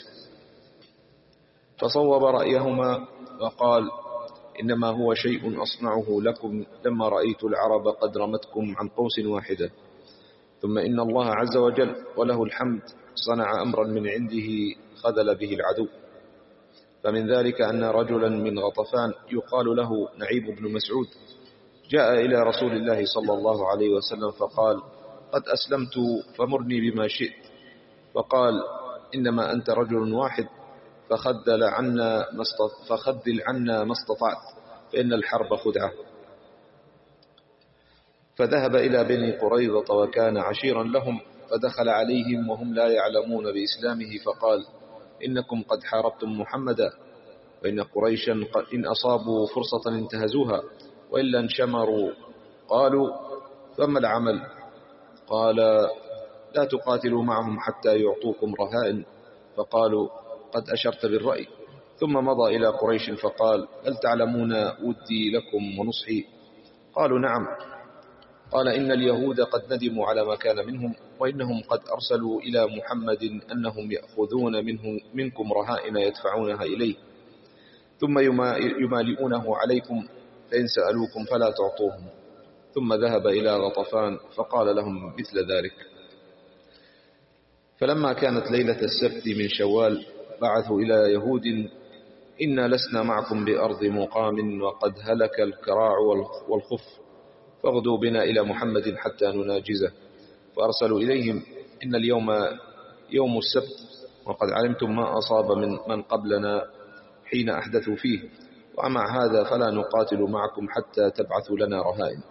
فصوب رأيهما وقال: إنما هو شيء أصنعه لكم لما رأيت العرب قد رمتكم عن قوس واحدة، ثم إن الله عز وجل وله الحمد صنع أمرا من عنده خذل به العدو. فمن ذلك أن رجلا من غطفان يقال له نعيب بن مسعود جاء إلى رسول الله صلى الله عليه وسلم فقال: قد أسلمت فمرني بما شئت. فقال: إنما أنت رجل واحد، فخذل عنا ما استطعت، فإن الحرب خدعة. فذهب إلى بني قريظة وكان عشيرا لهم، فدخل عليهم وهم لا يعلمون بإسلامه، فقال: إنكم قد حاربتم محمدا، وإن قريشا إن أصابوا فرصة انتهزوها، وإلا انشمروا. قالوا: فما العمل؟ قال: لا تقاتلوا معهم حتى يعطوكم رهائن. فقالوا: قد أشرت بالرأي. ثم مضى إلى قريش فقال: هل تعلمون ودي لكم ونصحي؟ قالوا: نعم. قال إن اليهود قد ندموا على ما كان منهم، وإنهم قد أرسلوا إلى محمد أنهم يأخذون منكم رهائن يدفعونها إليه، ثم يمالئونه عليكم، فإن سألوكم فلا تعطوهم. ثم ذهب إلى غطفان فقال لهم مثل ذلك. فلما كانت ليلة السبت من شوال بعثوا إلى يهود: إنا لسنا معكم بأرض مقام، وقد هلك الكراع والخف، فاغدوا بنا إلى محمد حتى نناجزه. فأرسلوا إليهم: إن اليوم يوم السبت، وقد علمتم ما أصاب من قبلنا حين أحدثوا فيه، ومع هذا فلا نقاتل معكم حتى تبعثوا لنا رهائن.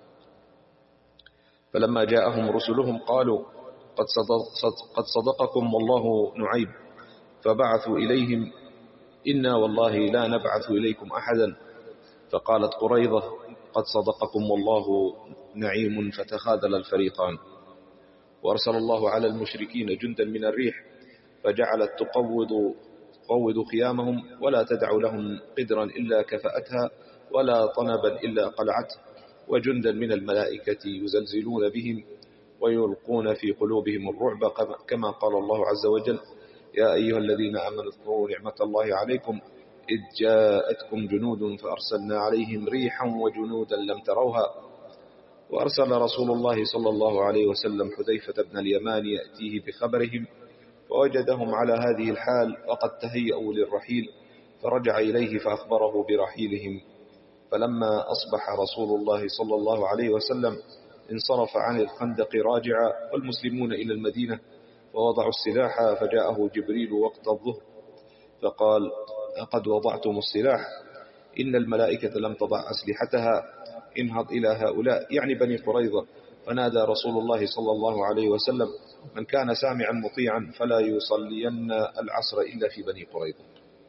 فلما جاءهم رسلهم قالوا: قد صدقكم والله نعيب. فبعثوا إليهم: إنا والله لا نبعث إليكم أحدا. فقالت قريظة: قد صدقكم والله نعيم. فتخاذل الفريقان. وأرسل الله على المشركين جندا من الريح، فجعلت تقوض خيامهم، ولا تدع لهم قدرا إلا كفأتها، ولا طنبا إلا قلعته، وجندا من الملائكة يزلزلون بهم ويلقون في قلوبهم الرعب، كما قال الله عز وجل: يا أيها الذين آمنوا اذكروا نعمة الله عليكم إذ جاءتكم جنود فأرسلنا عليهم ريحا وجنودا لم تروها. وأرسل رسول الله صلى الله عليه وسلم حذيفة بن اليمان يأتيه بخبرهم، فوجدهم على هذه الحال وقد تهيأوا للرحيل، فرجع إليه فأخبره برحيلهم. فلما أصبح رسول الله صلى الله عليه وسلم انصرف عن الخندق راجعا، والمسلمون إلى المدينة، ووضعوا السلاح. فجاءه جبريل وقت الظهر فقال: قد وضعتم السلاح، إن الملائكة لم تضع أسلحتها، انهض إلى هؤلاء، يعني بني قريظة. فنادى رسول الله صلى الله عليه وسلم: من كان سامعا مطيعا فلا يصلين العصر إلا في بني قريظة.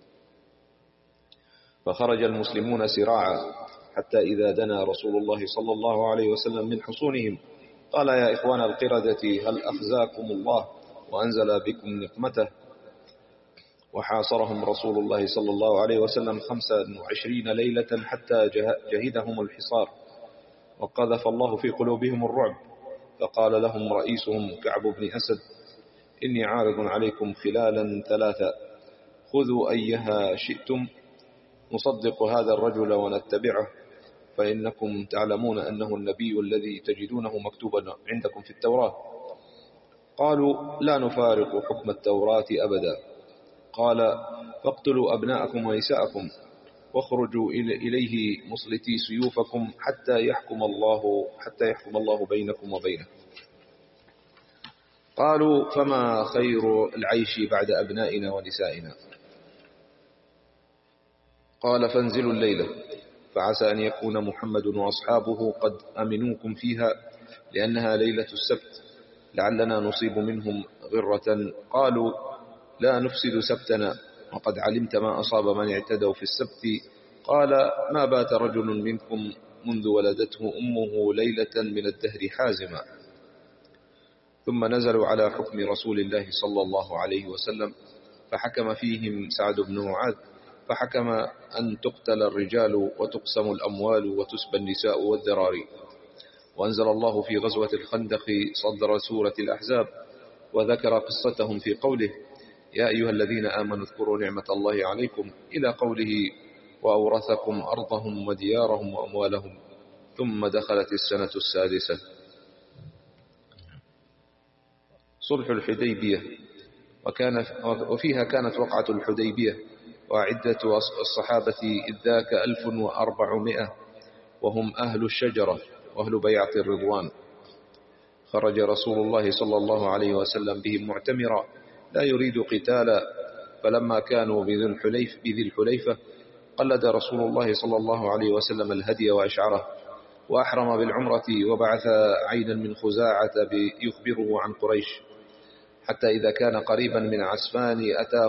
فخرج المسلمون سراعا، حتى إذا دنا رسول الله صلى الله عليه وسلم من حصونهم قال: يا إخوان القردة، هل أخزاكم الله وأنزل بكم نقمته؟ وحاصرهم رسول الله صلى الله عليه وسلم 25 ليلة حتى جهدهم الحصار، وقذف الله في قلوبهم الرعب. فقال لهم رئيسهم كعب بن أسد: إني عارض عليكم خلالا 3، خذوا أيها شئتم، نصدق هذا الرجل ونتبعه، فإنكم تعلمون أنه النبي الذي تجدونه مكتوبا عندكم في التوراة. قالوا: لا نفارق حكم التوراة أبدا. قال: فاقتلوا أبناءكم ونساءكم، واخرجوا إليه مصلتي سيوفكم حتى يحكم الله بينكم وبينه. قالوا: فما خير العيش بعد أبنائنا ونسائنا؟ قال: فانزلوا الليلة، فعسى أن يكون محمد وأصحابه قد أمنوكم فيها، لأنها ليلة السبت، لعلنا نصيب منهم غرة. قالوا: لا نفسد سبتنا، وقد علمت ما أصاب من اعتدوا في السبت. قال: ما بات رجل منكم منذ ولدته أمه ليلة من الدهر حازما. ثم نزلوا على حكم رسول الله صلى الله عليه وسلم، فحكم فيهم سعد بن معاذ، فحكم أن تقتل الرجال وتقسم الأموال وتسبى النساء والذراري. وأنزل الله في غزوة الخندق صدر سورة الأحزاب، وذكر قصتهم في قوله: يا أيها الذين آمنوا اذكروا نعمة الله عليكم، إلى قوله: وأورثكم أرضهم وديارهم وأموالهم. ثم دخلت السنة السادسة. صلح الحديبية، وفيها كانت وقعة الحديبية، وعدة الصحابة إذ ذاك 1400، وهم أهل الشجرة وأهل بيعة الرضوان. خرج رسول الله صلى الله عليه وسلم بهم معتمرا لا يريد قتالا، فلما كانوا بذي الحليفة قلد رسول الله صلى الله عليه وسلم الهدي وأشعره، وأحرم بالعمرة، وبعث عينا من خزاعة يخبره عن قريش، حتى إذا كان قريبا من عسفان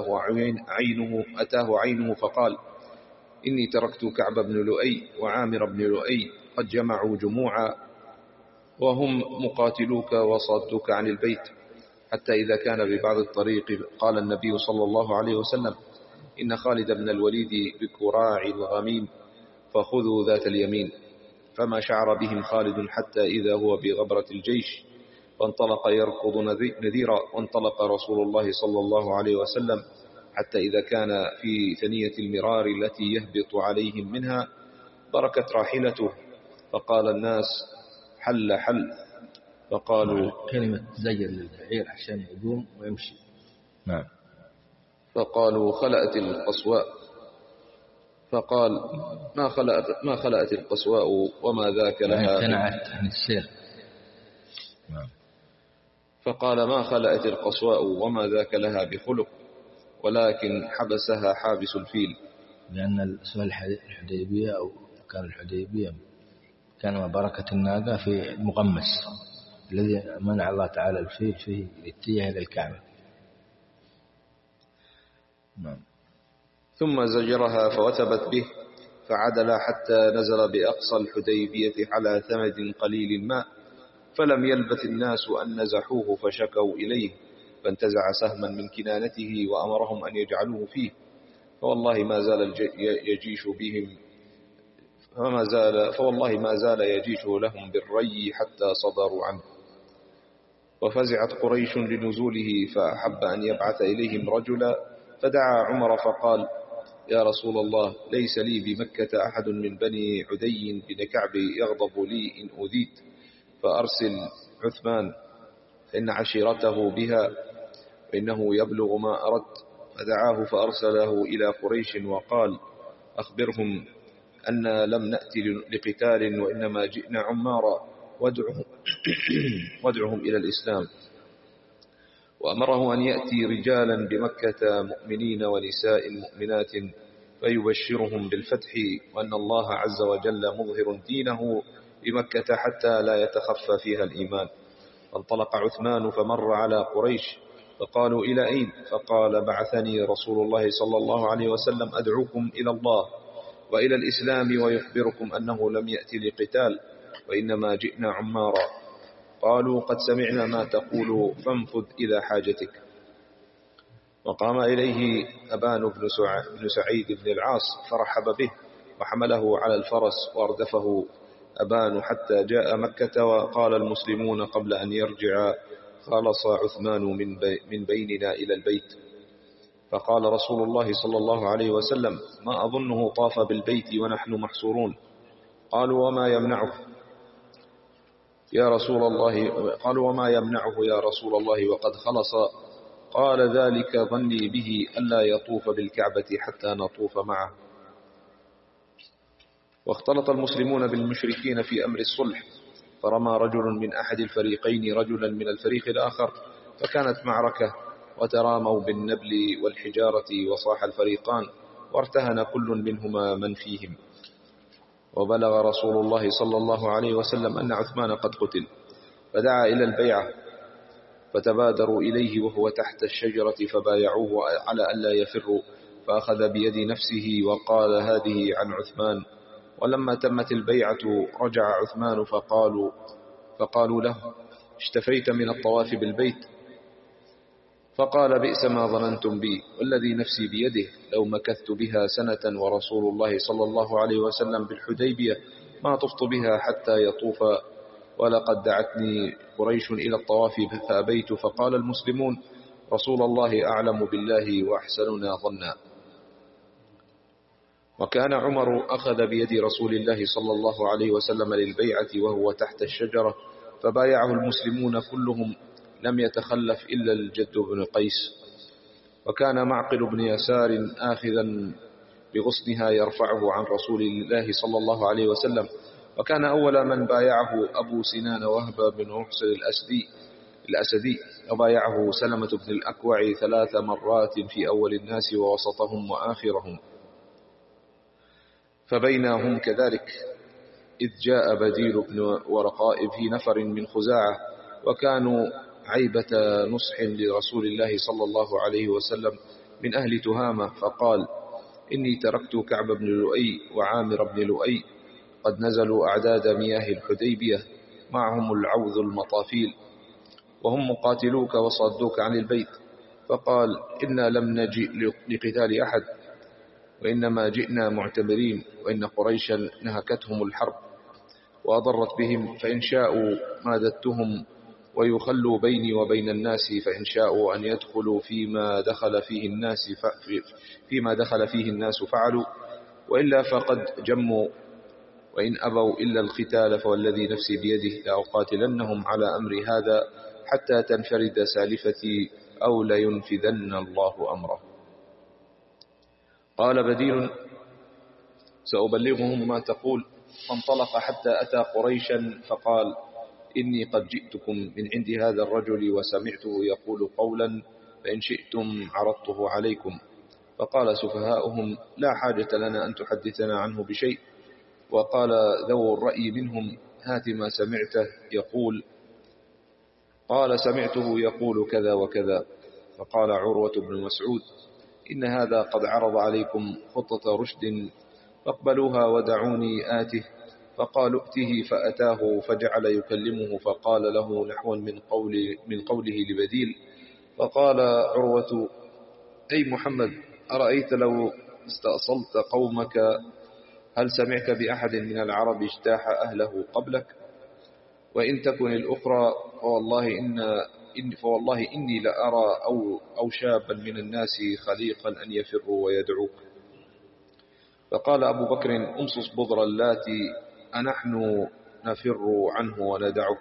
أتاه عينه فقال: إني تركت كعب بن لؤي وعامر بن لؤي قد جمعوا جموعا، وهم مقاتلوك وصدوك عن البيت. حتى إذا كان ببعض الطريق قال النبي صلى الله عليه وسلم: إن خالد بن الوليد بكراع الغميم، فخذوا ذات اليمين. فما شعر بهم خالد حتى إذا هو بغبرة الجيش، فانطلق يركض نذيرا. وانطلق رسول الله صلى الله عليه وسلم حتى إذا كان في ثنية المرار التي يهبط عليهم منها بركت راحلته، فقال الناس: حل حل. فقالوا: كلمة زجر للبعير عشان يقوم ويمشي. نعم. فقالوا: خلأت القصواء. فقال: ما خلأت القصواء وما ذاك لها. امتنعت عن السير. نعم. فقال: ما خلأت القصواء وما ذاك لها بخلق، ولكن حبسها حابس الفيل. لأن سؤال الحديبية أو كان الحديبية كان بركة الناقة في المغمس الذي منع الله تعالى الفيل فيه الاتجاه إلى الكعبة. نعم. ثم زجرها فوثبت به، فعدل حتى نزل بأقصى الحديبية على ثمد قليل الماء، فلم يلبث الناس أن نزحوه فشكوا إليه، فانتزع سهما من كنانته وأمرهم أن يجعلوه فيه، فوالله ما زال يجيش بهم فوالله ما زال يجيش لهم بالري حتى صدروا عنه. وفزعت قريش لنزوله، فأحب أن يبعث إليهم رجلا، فدعا عمر فقال: يا رسول الله، ليس لي بمكة أحد من بني عدي بن كعب يغضب لي إن أذيت، فأرسل عثمان فإن عشيرته بها وإنه يبلغ ما أردت. فدعاه فأرسله إلى قريش وقال: أخبرهم أن لم نأتي لقتال وإنما جئنا عمارا، وادعهم إلى الإسلام. وأمره أن يأتي رجالا بمكة مؤمنين ونساء مؤمنات فيبشرهم بالفتح، وأن الله عز وجل مظهر دينه بمكة حتى لا يتخفى فيها الإيمان. فانطلق عثمان فمر على قريش، فقالوا: إلى أين؟ فقال: بعثني رسول الله صلى الله عليه وسلم أدعوكم إلى الله وإلى الإسلام ويخبركم أنه لم يأتي لقتال وإنما جئنا عمارا. قالوا: قد سمعنا ما تقول، فانفذ إلى حاجتك. وقام إليه أبان بن سعيد بن العاص فرحب به وحمله على الفرس واردفه أبان حتى جاء مكة. وقال المسلمون قبل أن يرجع: خلص عثمان من بيننا إلى البيت. فقال رسول الله صلى الله عليه وسلم: ما أظنه طاف بالبيت ونحن محصورون. قالوا: وما يمنعه يا رسول الله وقد خلص؟ قال: ذلك ظني به ألا يطوف بالكعبة حتى نطوف معه. واختلط المسلمون بالمشركين في أمر الصلح، فرمى رجل من أحد الفريقين رجلا من الفريق الآخر، فكانت معركة، وتراموا بالنبل والحجارة، وصاح الفريقان، وارتهن كل منهما من فيهم. وبلغ رسول الله صلى الله عليه وسلم أن عثمان قد قتل، فدعا إلى البيعة، فتبادروا إليه وهو تحت الشجرة، فبايعوه على ألا يفروا، فأخذ بيد نفسه وقال: هذه عن عثمان. ولما تمت البيعة رجع عثمان، فقالوا له: اشتفيت من الطواف بالبيت؟ فقال: بئس ما ظننتم بي، والذي نفسي بيده لو مكثت بها سنة ورسول الله صلى الله عليه وسلم بالحديبية ما طفت بها حتى يطوف، ولقد دعتني قريش إلى الطواف فأبيت. فقال المسلمون: رسول الله أعلم بالله وأحسننا ظنا. وكان عمر أخذ بيد رسول الله صلى الله عليه وسلم للبيعة وهو تحت الشجرة، فبايعه المسلمون كلهم، لم يتخلف إلا الجد بن قيس. وكان معقل بن يسار آخذا بغصنها يرفعه عن رسول الله صلى الله عليه وسلم. وكان أول من بايعه أبو سنان وهب بن محسن الأسدي، وبايعه سلمة بن الأكوع 3 مرات في أول الناس ووسطهم وآخرهم. فبينهم كذلك إذ جاء بديل بن ورقاء في نفر من خزاعة، وكانوا عيبة نصح لرسول الله صلى الله عليه وسلم من أهل تهامة، فقال: إني تركت كعب بن لؤي وعامر بن لؤي قد نزلوا أعداد مياه الحديبية معهم العوذ المطافيل، وهم مقاتلوك وصدوك عن البيت. فقال: إنا لم نجئ لقتال أحد، وإنما جئنا معتمرين، وإن قريشا نهكتهم الحرب. وأضرت بهم، فإن شاءوا مادتهم ويخلوا بيني وبين الناس، فإن شاءوا أن يدخلوا فيما دخل فيه الناس فعلوا، وإلا فقد جموا، وإن أبوا إلا القتال فوالذي نفسي بيده لأقاتلنهم على أمر هذا حتى تنفرد سالفتي أو لينفذن الله أمره. قال بديل: سأبلغهم ما تقول. فانطلق حتى أتى قريشا فقال: إني قد جئتكم من عند هذا الرجل وسمعته يقول قولا، فإن شئتم عرضته عليكم. فقال سفهاؤهم: لا حاجة لنا أن تحدثنا عنه بشيء. وقال ذو الرأي منهم: هات ما سمعته يقول. قال: سمعته يقول كذا وكذا. فقال عروة بن مسعود: إن هذا قد عرض عليكم خطة رشد فاقبلوها ودعوني آته. فقالوا ائته، فأتاه فجعل يكلمه، فقال له نحوا من قوله لبديل. فقال عروة: أي محمد، أرأيت لو استأصلت قومك هل سمعت بأحد من العرب اجتاح أهله قبلك؟ وإن تكن الأخرى فوالله إني لأرى أو شابا من الناس خليقا أن يفروا ويدعوك. فقال أبو بكر: أمصص بضر اللاتي أنحن نفر عنه وندعه.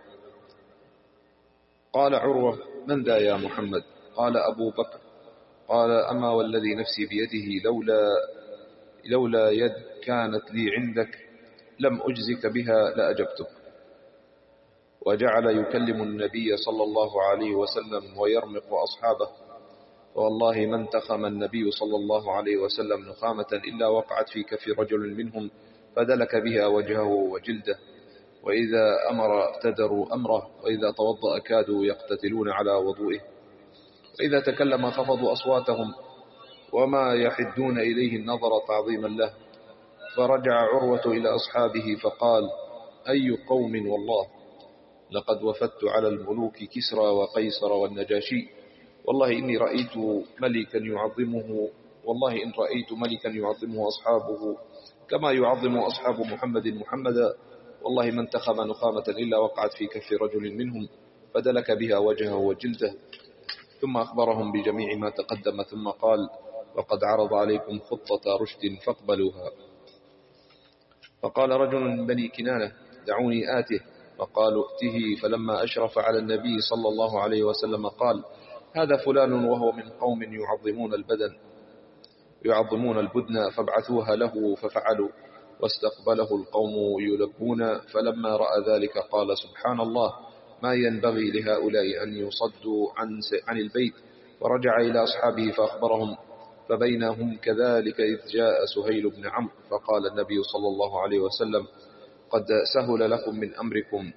قال عروة: من ذا يا محمد؟ قال أبو بكر: قال: أما والذي نفسي بيده لولا يد كانت لي عندك لم أجزك بها لأجبتك. وجعل يكلم النبي صلى الله عليه وسلم ويرمق أصحابه، فوالله ما انتخم النبي صلى الله عليه وسلم نخامة إلا وقعت في كف رجل منهم فدلك بها وجهه وجلده، وإذا أمر ابتدروا أمره، وإذا توضأ كادوا يقتتلون على وضوئه، وإذا تكلم خفضوا أصواتهم وما يحدون إليه النظر تعظيما له. فرجع عروة إلى أصحابه فقال: أي قوم، والله لقد وفدت على الملوك كسرى وقيصر والنجاشي، والله إن رأيت ملكا يعظمه أصحابه كما يعظم أصحاب محمدا، والله ما انتخب نخامة إلا وقعت في كف رجل منهم فدلك بها وجهه وجلده. ثم أخبرهم بجميع ما تقدم، ثم قال: وقد عرض عليكم خطة رشد فاقبلوها. فقال رجل من بني كنانة: دعوني آته. فقالوا ائته. فلما أشرف على النبي صلى الله عليه وسلم قال: هذا فلان وهو من قوم يعظمون البدن فابعثوها له. ففعلوا، واستقبله القوم يلبون. فلما رأى ذلك قال: سبحان الله، ما ينبغي لهؤلاء أن يصدوا عن البيت. ورجع إلى أصحابه فأخبرهم. فبينهم كذلك إذ جاء سهيل بن عمرو فقال النبي صلى الله عليه وسلم: قد سهل لكم من أمركم.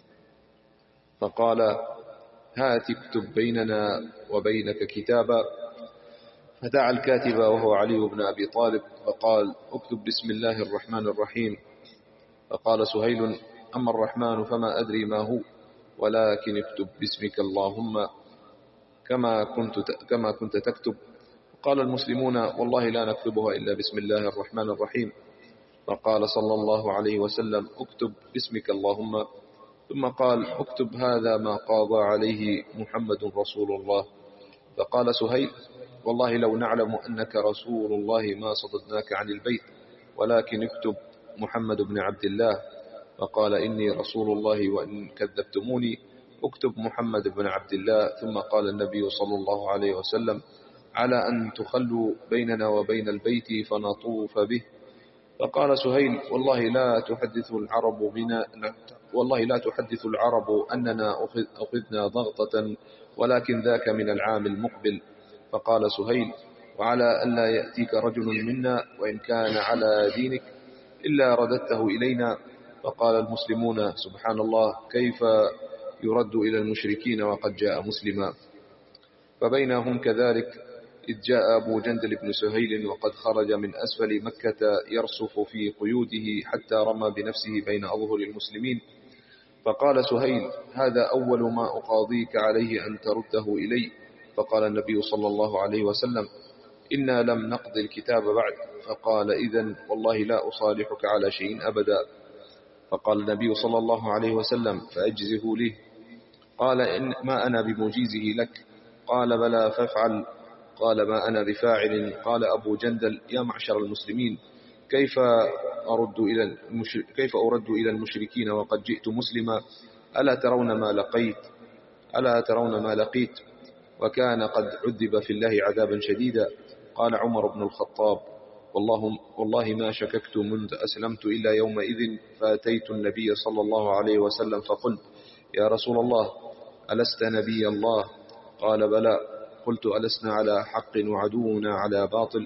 فقال: هات اكتب بيننا وبينك كتابا. فدعا الكاتب وهو علي بن أبي طالب فقال: اكتب بسم الله الرحمن الرحيم. فقال سهيل: أما الرحمن فما أدري ما هو، ولكن اكتب باسمك اللهم كما كنت تكتب. قال المسلمون: والله لا نكتبها إلا بسم الله الرحمن الرحيم. فقال صلى الله عليه وسلم: اكتب باسمك اللهم. ثم قال: اكتب هذا ما قاضى عليه محمد رسول الله. فقال سهيل: والله لو نعلم أنك رسول الله ما صددناك عن البيت، ولكن اكتب محمد بن عبد الله. فقال: إني رسول الله وإن كذبتموني اكتب محمد بن عبد الله. ثم قال النبي صلى الله عليه وسلم: على أن تخلوا بيننا وبين البيت فنطوف به. فقال سهيل: والله لا تحدث العرب أننا أخذنا ضغطة، ولكن ذاك من العام المقبل. فقال سهيل: وعلى أن لا يأتيك رجل منا وإن كان على دينك إلا رددته إلينا. فقال المسلمون: سبحان الله، كيف يرد إلى المشركين وقد جاء مسلما. فبينهم كذلك إذ جاء أبو جندل بن سهيل وقد خرج من أسفل مكة يرصف في قيوده حتى رمى بنفسه بين أظهر المسلمين. فقال سهيل: هذا أول ما أقاضيك عليه أن ترده إلي. فقال النبي صلى الله عليه وسلم: إنا لم نقضي الكتاب بعد. فقال: إذن والله لا أصالحك على شيء أبدا. فقال النبي صلى الله عليه وسلم: فأجزه لي. قال: إن ما أنا بمجيزه لك. قال: بلى فافعل. قال: ما أنا بفاعل. قال أبو جندل: يا معشر المسلمين، كيف أرد إلى المشركين وقد جئت مسلما؟ ألا ترون ما لقيت؟ وكان قد عذب في الله عذابا شديدا. قال عمر بن الخطاب: والله ما شككت منذ أسلمت إلا يومئذ، فأتيت النبي صلى الله عليه وسلم فقلت: يا رسول الله، ألست نبي الله؟ قال: بلى. قلت: ألسنا على حق وعدونا على باطل؟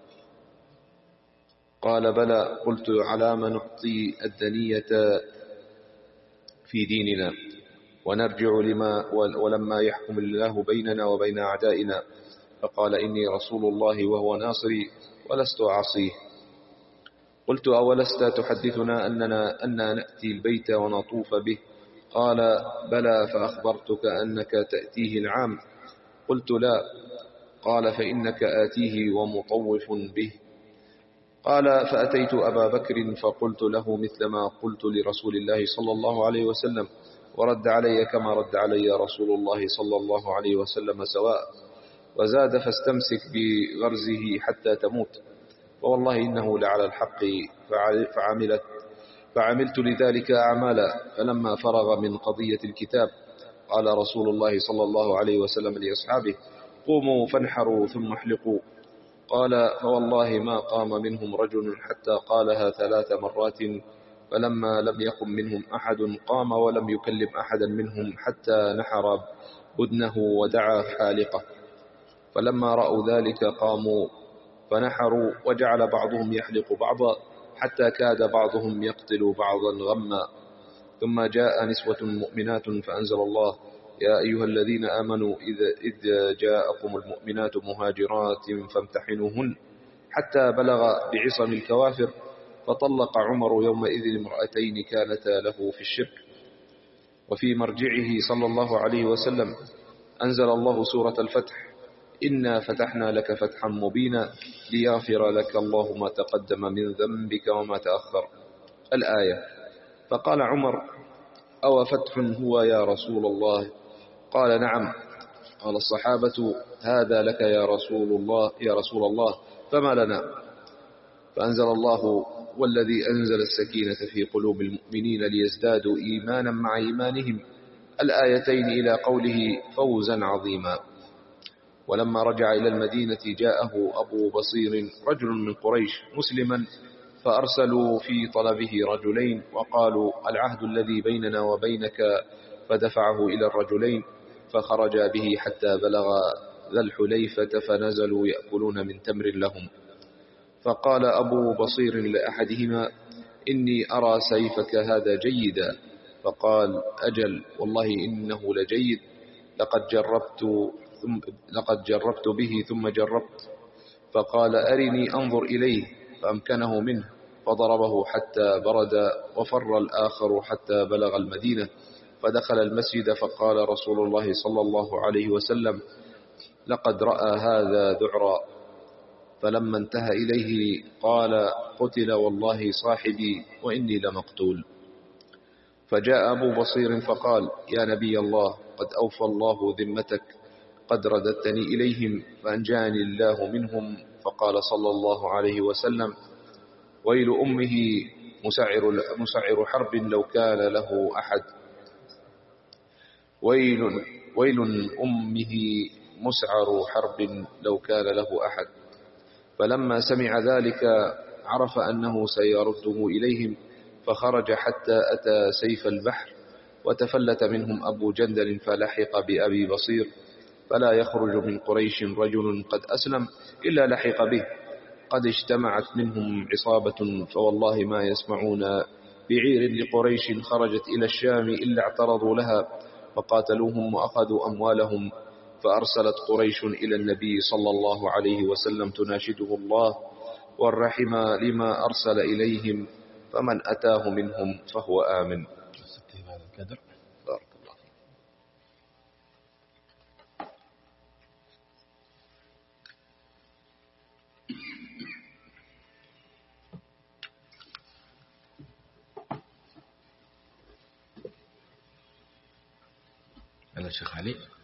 قال: بلى. قلت: على ما نعطي الدنية في ديننا ونرجع ولما يحكم الله بيننا وبين أعدائنا؟ فقال: إني رسول الله وهو ناصري ولست أعصيه. قلت: أولست تحدثنا أننا نأتي البيت ونطوف به؟ قال: بلى، فأخبرتك أنك تأتيه العام. قلت: لا. قال: فإنك آتيه ومطوف به. قال: فأتيت أبا بكر فقلت له مثل ما قلت لرسول الله صلى الله عليه وسلم، ورد علي كما رد علي رسول الله صلى الله عليه وسلم سواء، وزاد: فاستمسك بغرزه حتى تموت، فوالله إنه لعلى الحق. فعملت لذلك أعمالا. فلما فرغ من قضية الكتاب قال رسول الله صلى الله عليه وسلم لأصحابه: قوموا فانحروا ثم احلقوا. قال: فوالله ما قام منهم رجل حتى قالها 3 مرات، فلما لم يقم منهم أحد قام ولم يكلم أحدا منهم حتى نحر بدنه ودعا حالقه. فلما رأوا ذلك قاموا فنحروا، وجعل بعضهم يحلق بعضا حتى كاد بعضهم يقتل بعضا غما. ثم جاء نسوة مؤمنات فأنزل الله: يا أيها الذين آمنوا إذ جاءكم المؤمنات مهاجرات فامتحنوهن حتى بلغ بعصم الكوافر. فطلق عمر يومئذ امرأتين كانتا له في الشرك. وفي مرجعه صلى الله عليه وسلم أنزل الله سورة الفتح: إنا فتحنا لك فتحا مبينا ليغفر لك الله ما تقدم من ذنبك وما تأخر. الآية. فقال عمر: أو فتح هو يا رسول الله؟ قال: نعم. قال الصحابة: هذا لك يا رسول الله، فما لنا؟ فأنزل الله: والذي أنزل السكينة في قلوب المؤمنين ليزدادوا إيمانا مع إيمانهم، الآيتين إلى قوله: فوزا عظيما. ولما رجع إلى المدينة جاءه أبو بصير رجل من قريش مسلما، فأرسلوا في طلبه رجلين وقالوا: العهد الذي بيننا وبينك. فدفعه إلى الرجلين فخرجا به حتى بلغ ذا الحليفة، فنزلوا يأكلون من تمر لهم. فقال أبو بصير لأحدهما: إني أرى سيفك هذا جيدا. فقال: أجل، والله إنه لجيد، لقد جربت به ثم جربت. فقال: أرني أنظر إليه. فأمكنه منه فضربه حتى برد، وفر الآخر حتى بلغ المدينة، فدخل المسجد. فقال رسول الله صلى الله عليه وسلم: لقد رأى هذا ذعرا. فلما انتهى إليه قال: قتل والله صاحبي وإني لمقتول. فجاء أبو بصير فقال: يا نبي الله، قد أوفى الله ذمتك، قد رددتني إليهم فأنجاني الله منهم. فقال صلى الله عليه وسلم: ويل أمه مسعر حرب لو كان له أحد. ويل أمه مسعر حرب لو كان له أحد. فلما سمع ذلك عرف أنه سيرده إليهم، فخرج حتى أتى سيف البحر، وتفلت منهم أبو جندل فلحق بأبي بصير. فلا يخرج من قريش رجل قد أسلم إلا لحق به. قد اجتمعت منهم عصابة، فوالله ما يسمعون بعير لقريش خرجت إلى الشام إلا اعترضوا لها فقاتلوهم وأخذوا أموالهم. فأرسلت قريش إلى النبي صلى الله عليه وسلم تناشده الله والرحم لما أرسل إليهم، فمن أتاه منهم فهو آمن. بارك الله. هذا الشيخ علي.